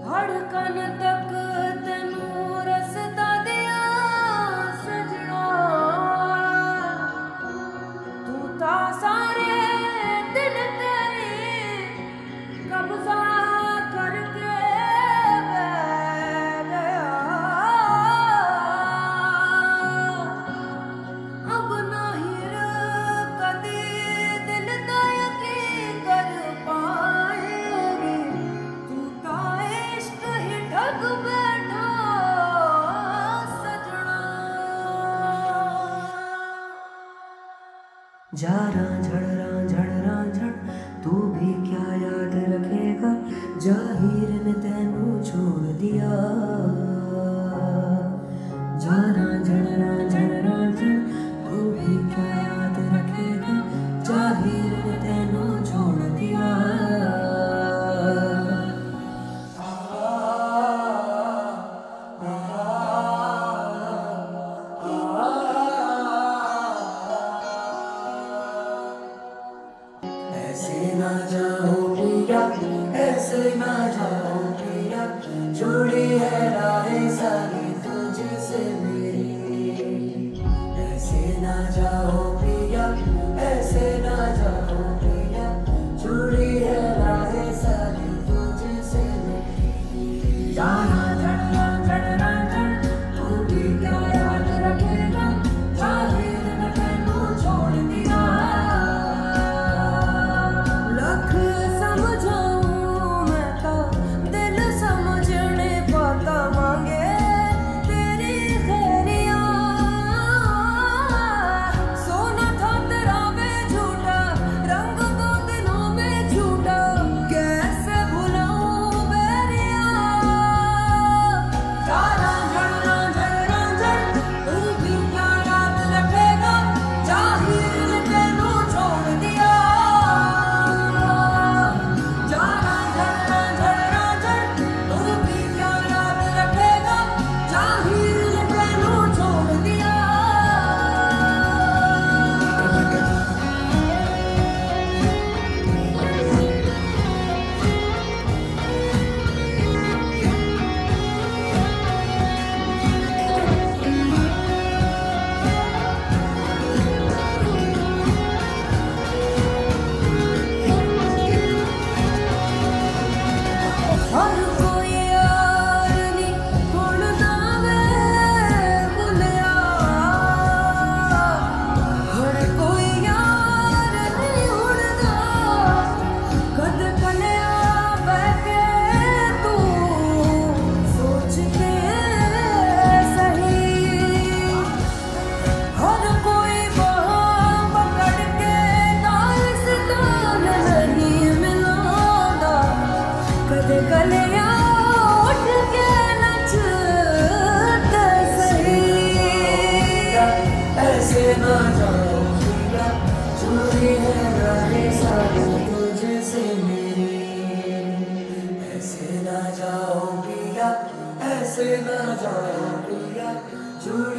धड़कन तक तेनू रसता दिया सजना, तू ता सारे दिन तेरी कब्जा करके बैठ गया। अब नहीं कदी दिल दा यकीन कर पाएगी, तू ता इश्क ही ठग बैठा सजना। जा झड़ तू भी क्या याद रखेगा, जाहिर ने तेनू छोड़ दिया। जाना झड़ तू भी क्या याद रखेगा, जाहिर ने तेनू छोड़ दिया। ऐसे ना जाओ पिया, ऐसे ना जाओ पिया, जुड़ी है राहें सारी तुझसे मेरी। ऐसे ना जाओ पिया, ऐसे ना जाओ पिया, जुड़ी है राहें सारी तुझसे मेरी। जाना झड़ तू भी क्या याद रखेगा, जाहिर ने तेनू छोड़ दिया। लख समझाऊं मैं तो दिल समझने पाता मांगे तेरी खैरिया। सोना था तेरा वे झूठा, रंग दो दिनों में झूठा, कैसे भुलाऊं बैरिया। जाना झड़ तू भी क्या याद रखेगा, जाहिर ने तेनू छोड़ दिया। जाना झड़ तू भी क्या याद रखेगा, जाहिर ने तेनू छोड़ दिया। हर कोई यार नी भुलदा वे भुलिया, हर कोई यार नी उड़दा कद कलिया बैठे तू सोच के सही। हर कोई बाह पकड़ के इस ताल नहीं मिलादा, कदे गलिया उठ के नचते सही। ऐसे ना जाओ पिया, जुड़ी है राहें सारी तुझसे मेरी। ऐसे ना जाओ पिया, ऐसे ना जाओ पिया, जुड़ी